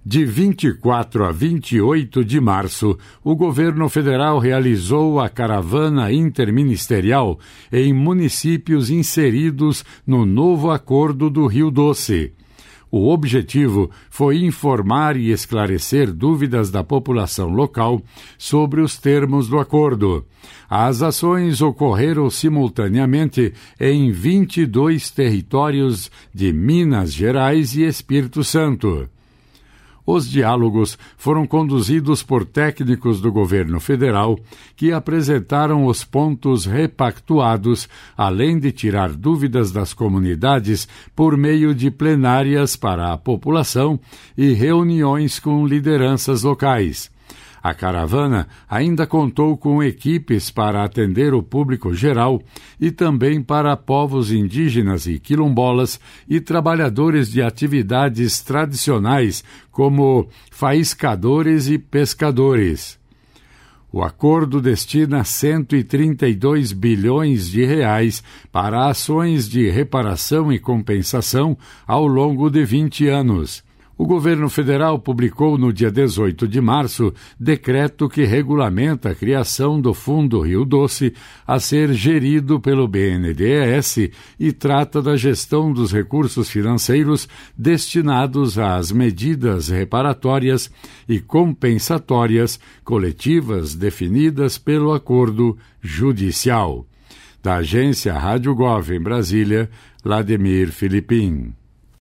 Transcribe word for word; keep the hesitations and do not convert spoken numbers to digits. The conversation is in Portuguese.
De vinte e quatro a vinte e oito de março, o governo federal realizou a caravana interministerial em municípios inseridos no novo Acordo do Rio Doce. O objetivo foi informar e esclarecer dúvidas da população local sobre os termos do acordo. As ações ocorreram simultaneamente em vinte e dois territórios de Minas Gerais e Espírito Santo. Os diálogos foram conduzidos por técnicos do governo federal que apresentaram os pontos repactuados, além de tirar dúvidas das comunidades por meio de plenárias para a população e reuniões com lideranças locais. A caravana ainda contou com equipes para atender o público geral e também para povos indígenas e quilombolas e trabalhadores de atividades tradicionais como faiscadores e pescadores. O acordo destina cento e trinta e dois bilhões de reais para ações de reparação e compensação ao longo de vinte anos. O governo federal publicou no dia dezoito de março decreto que regulamenta a criação do Fundo Rio Doce a ser gerido pelo B N D E S e trata da gestão dos recursos financeiros destinados às medidas reparatórias e compensatórias coletivas definidas pelo acordo judicial. Da agência Rádio Gov em Brasília, Vladimir Filipim.